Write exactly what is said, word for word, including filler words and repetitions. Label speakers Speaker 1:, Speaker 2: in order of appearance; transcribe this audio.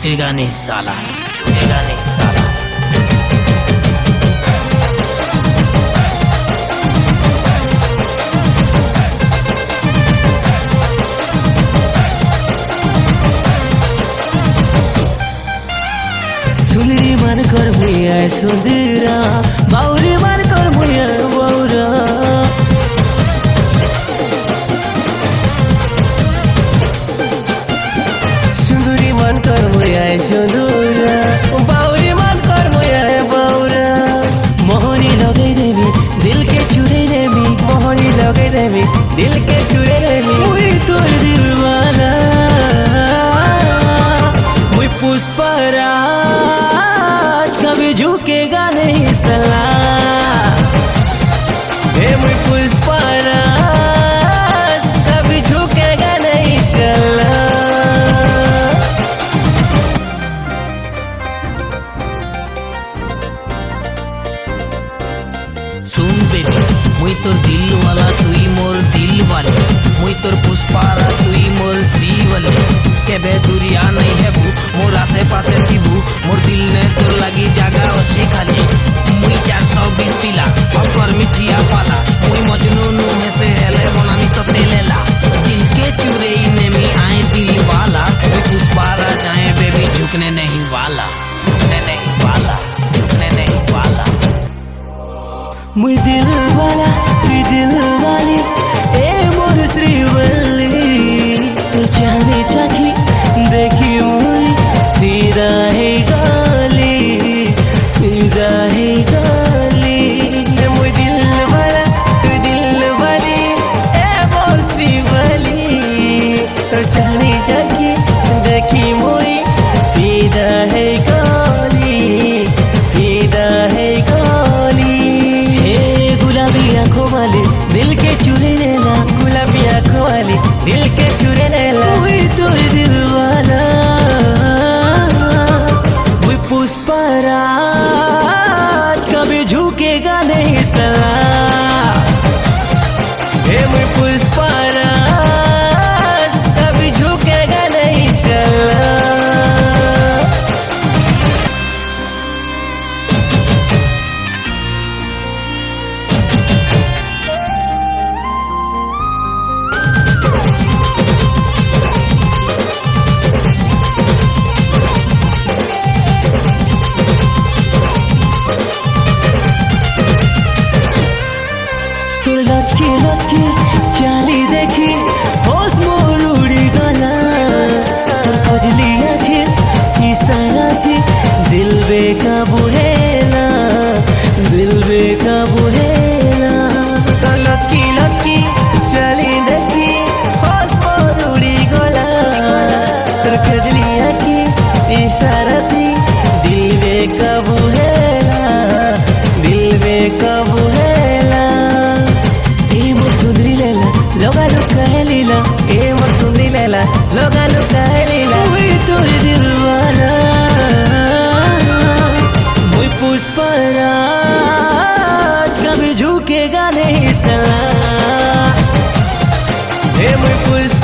Speaker 1: झुकेगा नहीं साला, झुकेगा नहीं साला।
Speaker 2: सुंदरी मन कर भैया सुंदरा, बाउरी मन कर भैया बाउरा। सुंदरी मन कर भैया सुंदरा, बाउरी मन कर भैया बाउरा। मोहनी लगे देवी दिल के चुरे देवी, मोहनी लगे देवी दिल के चुरे देवी। मुई तोर दिल वाला मुई पुष्पराज, कभी झुकेगा नहीं सला। हे मुई पुष्पराज, कभी झुकेगा नहीं सला।
Speaker 1: सुन बेबी मुई तोर दिल वाला, तुई मोर दिल वाले। मुई तोर पुष्पारा, तुई मोर श्रीवले। केबे दुरिया नहीं है बू, मोर आसे पासे थीबू। मोर दिल ने तोर लगी जगह अच्छे खाली। मुई चार सौ बीस पिला और कर मिठिया पाला। मुई मजनू नुहे से हेले बनामी तो तेलेला। दिल के चुरे ने मी आए दिल वाला। मुई पुष्पारा चाहे बेबी झुकने नहीं वाला, झुकने नहीं वाला, झुकने नहीं वाला।
Speaker 2: मुई दिल वाला तुई दिल वाली, ए मोर श्रीवल्ली। तू चाहने चाखी देखी मुई फिदा है गाली, फिदा है गाली। ए मुई दिल वाला तुई दिल वाली, ए मोर श्रीवल्ली। तू चाहने चाखी देखी मुई फिदा है गाली, फिदा है गाली। गुलाबी आँखों वाली दिल के चुरे लेला, गुलाबी आँखों वाली दिल के चुरे लेला। वही तोर दिल वाला वही पुष्पराज, कभी झुकेगा नहीं सला। हे वही पुष्पराज, कभी झुकेगा नहीं सला। लचकी लचकी चाली देखी होश मोर उड़ी गला। तोर खोजली आँखी इशारा थी, दिल बेकाबू हेला, दिल बेकाबू हेला। तोर लचकी लचकी चाली देखी होश मोर उड़ी गला। तोर खोजली आँखी इशारा थी, दिल बेकाबू हेला, दिल बेकाबू हेला। लोगा लुका है लीला, ए मोर सुंदरी लैला। लोगा लुका है लीला, वही तोर दिल वाला। मुई पुष्पराज, कभी झुकेगा नहीं सला। ए मुई पुष्प